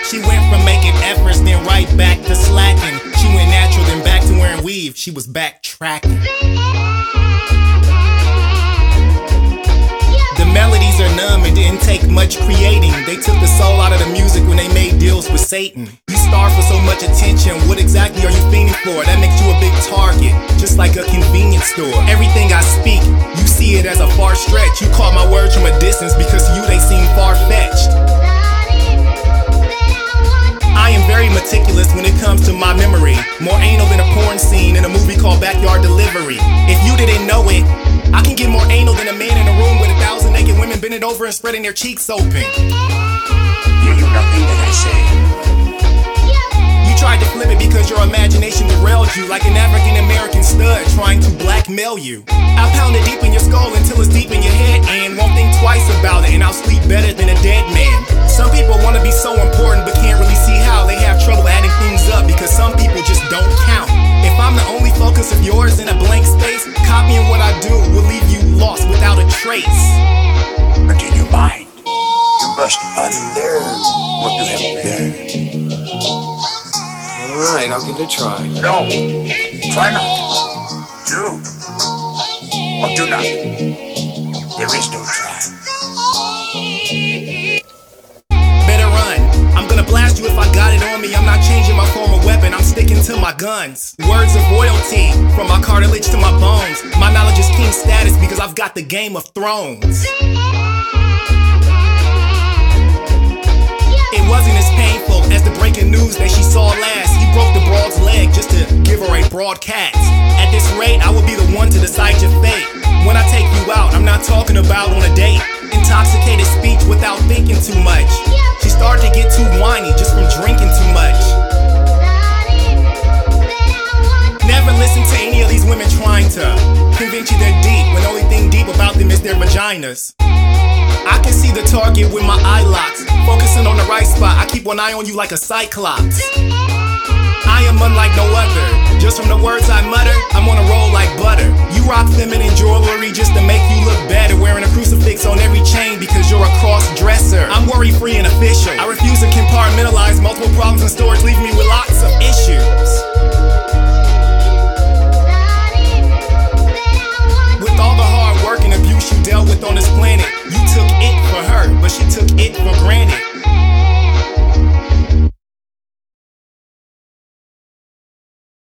She went from making efforts, then right back to slacking. She went natural, then back to wearing weave. She was backtracking. The melodies are numb and didn't take much creating. They took the soul out of the music when they made deals with Satan. You starve for so much attention, what exactly are you fiending for? That makes you a big target, just like a convenience store. Everything I speak, you see it as a far stretch. You caught my words from a distance because to you they seem far-fetched. I am very meticulous when it comes to my memory. More anal than a porn scene in a movie called Backyard Delivery. If you didn't know it, I can get more anal than a man in a room with 1,000 naked women bending over and spreading their cheeks open. You do nothing that I say. You tried to flip it because your imagination derailed you like an African-American stud trying to blackmail you. I'll pound it deep in your skull until it's deep in your head and won't think twice about it, and I'll sleep better than a dead man. Some people want to be so important but can't really see how. They have trouble adding things up because some people just don't count. If I'm the only focus of yours in a blank space, copying what I do will leave you lost without a trace. But in your mind, you must unlearn what you have learned. Alright, I'll give it a try. No, try not. Do. Or do not. There is no try. Better run. I'm gonna blast you if I got it on me. I'm not changing my form of weapon, I'm sticking to my guns. Words of royalty, from my cartilage to my bones. My knowledge is king status because I've got the Game of Thrones. It wasn't as painful as the breaking news that she saw last. He broke the broad's leg just to give her a broadcast. At this rate, I will be the one to decide your fate. When I take you out, I'm not talking about on a date. Intoxicated speech without thinking too much. She started to get too whiny just from drinking too much. Never listen to any of these women trying to convince you they're deep when the only thing deep about them is their vaginas. I can see the target with my eye locks. Focusing on the right spot, I keep one eye on you like a cyclops. I am unlike no other. Just from the words I mutter, I'm on a roll like butter. You rock feminine jewelry just to